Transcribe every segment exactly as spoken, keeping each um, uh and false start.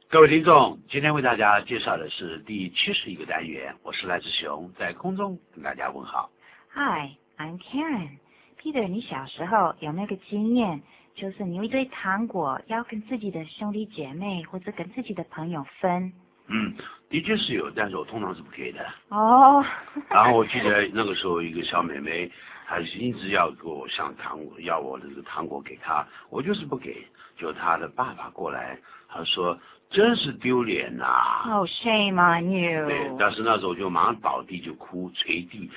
各位听众，今天为大家介绍的是第七十一个单元，我是赖志雄，在空中跟大家问好。 Hi, I'm Karen. Peter， 你小时候有没有个经验，就是你有一堆糖果要跟自己的兄弟姐妹或者跟自己的朋友分？ 嗯，的确是有，但是我通常是不给的。 哦。 然后我记得那个时候，一个小妹妹，她一直要给我像糖果，要我的这个糖果给她，我就是不给。就她的爸爸过来，他说真是丢脸呐。 Oh, shame on you. 对，但是那时候就马上倒地就哭，捶地。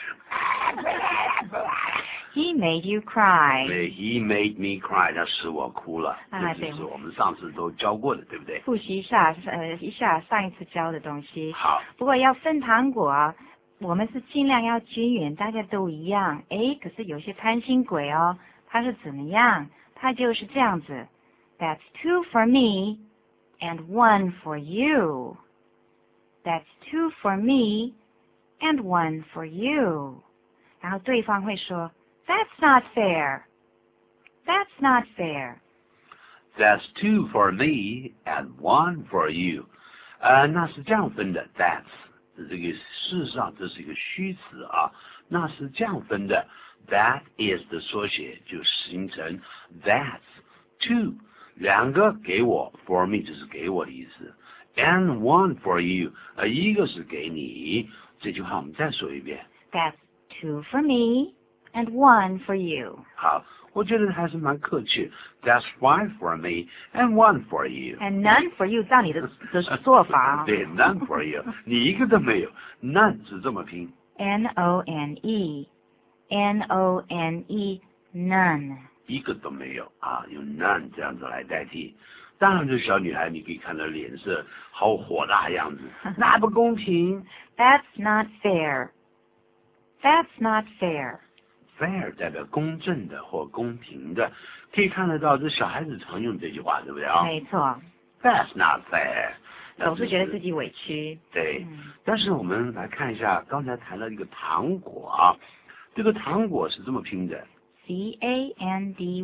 He made you cry. 对 ，He made me cry， 他使我哭了。 啊， 这就是我们上次都教过的，对不对？ 复习一下，呃，一下上一次教的东西。 好。 不过要分糖果，我们是尽量要均匀，大家都一样。诶，可是有些贪心鬼哦，他是怎么样？他就是这样子。That's two for me, and one for you. That's two for me, and one for you. 然后对方会说 That's not fair. That's not fair. That's two for me and one for you. 呃，那是这样分的。That's 这个事实上这是一个虚词啊，那是这样分的。That is 的缩写就形成 That's two， 两个给我 for me 就是给我的意思 ，and one for you， 呃，一个是给你。这句话我们再说一遍。 That's two for me and one for you. 好，我觉得还是蛮客气。That's five for me and one for you. And none for you， 照你的的做法。 对 ，none for you， 你一个都没有 ，none 是这么拼。 N O N E，N O N E， none。 一个都没有啊，用 none 这样子来代替。当然，这小女孩你可以看到脸色好火大的样子，那不公平。 That's not fair. That's not fair.Fair 代表公正的或公平的，可以看得到这小孩子常用这句话，对不对啊？ 没错。 That's not fair， 总是觉得自己委屈。 对、 嗯， 但是我们来看一下，刚才谈了一个糖果啊，这个糖果是这么拼的 ，C A N D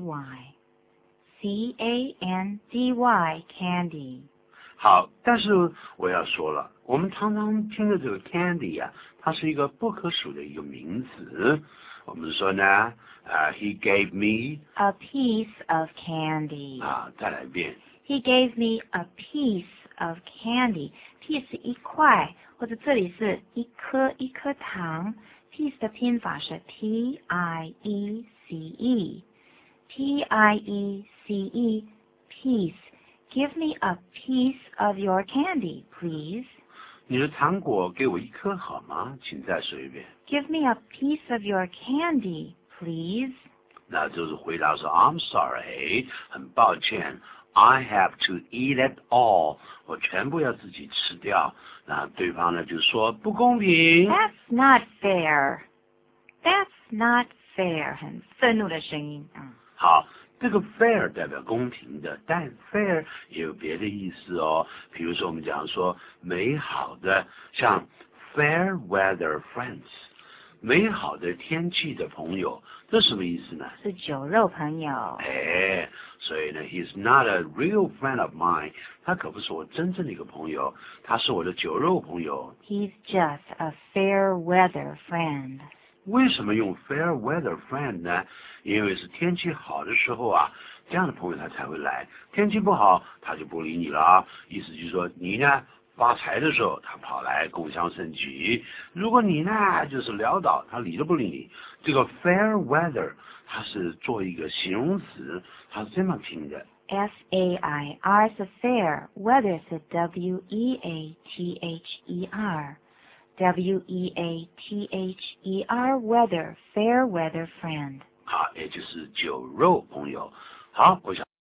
Y，C A N D Y candy。 好，但是我要说了，我们常常听的这个 candy 啊，它是一个不可数的一个名词。我们说呢，啊、uh, ，He gave me a piece of candy。 啊，再来一遍。 He gave me a piece of candy. Piece 一块，或者这里是一颗一颗糖。Piece 的拼法是 P I E C E，P I E C E，piece。Give me a piece of your candy, please. 你的糖果给我一颗好吗？请再说一遍。 Give me a piece of your candy, please. 那就是回答说 I'm sorry， 很抱歉 I have to eat it all， 我全部要自己吃掉。那对方呢就说不公平。 That's not fair. That's not fair. 很愤怒的声音。嗯， 好。这个 fair 代表公平的，但 fair 也有别的意思哦。比如说我们讲说美好的，像 fair weather friends， 美好的天气的朋友，这什么意思呢？ 是酒肉朋友。 哎，所以呢 ，he's not a real friend of mine， 他可不是我真正的一个朋友，他是我的酒肉朋友。 He's just a fair weather friend。 为什么用 fair weather friend 呢？因为是天气好的时候啊，这样的朋友他才会来。天气不好，他就不理你了啊。意思就是说，你呢发财的时候，他跑来共襄盛举；如果你呢就是潦倒，他理都不理你。这个 fair weather 它是做一个形容词，它是这么拼的。 F A I R 是 fair，weather 是 W E A T H E R。W E A T H E R weather fair weather friend。 好，也就是酒肉朋友。好，我想。